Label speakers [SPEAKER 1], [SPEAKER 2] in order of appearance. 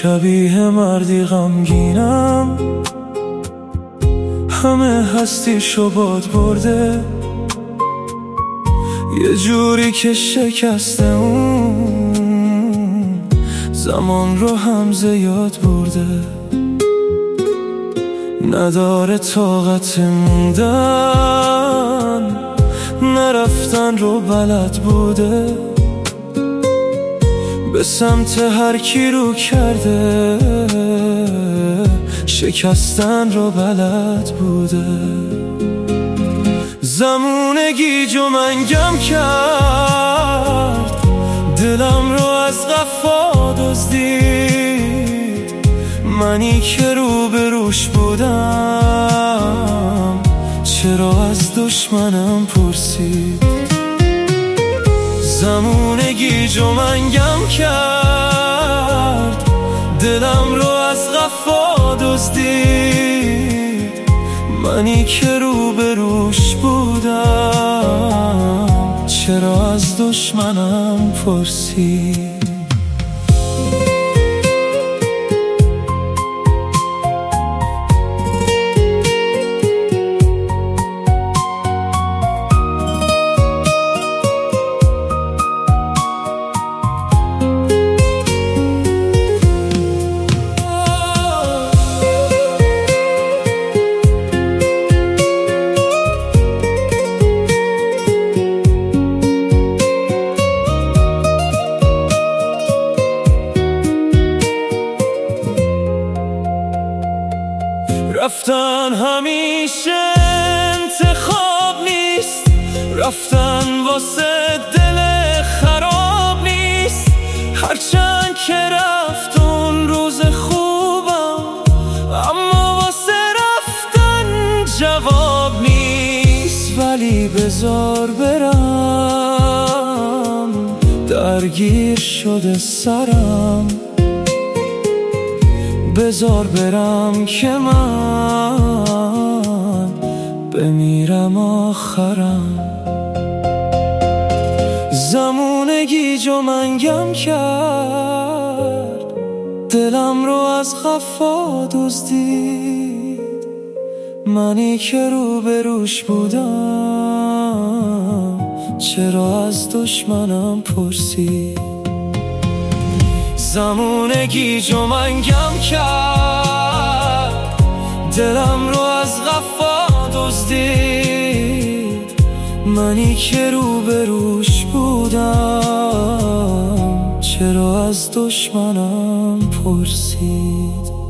[SPEAKER 1] شبیه مردی غمگینم، همه هستیشو باد برده، یه جوری که شکسته اون زمان رو همزه یاد برده. نداره طاقت موندن، نرفتن رو بلد بوده، به سمت هر کی رو کرده شکستن رو بلد بوده. زمونه گیج و منگم کرد، دلم رو از قفا دزدید، منی که رو به روش بودم چرا از دشمنم پرسید. زمونه گیج و منگم کرد، دلم رو از قفا دزدید، منی که رو به روش بودم چرا از دشمنم پرسید. رفتن همیشه انتخاب نیست، رفتن واسه دل خراب نیست. هرچند که رفت اون روز خوبم، اما واسه رفتن جواب نیست. ولی بذار برم، درگیر شده سرم، بذار برم که من بمیرم آخرم. زمونه گیج و منگم کرد، دلم رو از خفا دزدید، منی که رو به روش بودم چرا از دشمنم پرسید. زمونه گیج و منگم کرد، دلم رو از قفا دزدید، منی که رو به روش بودم چرا از دشمنم پرسید.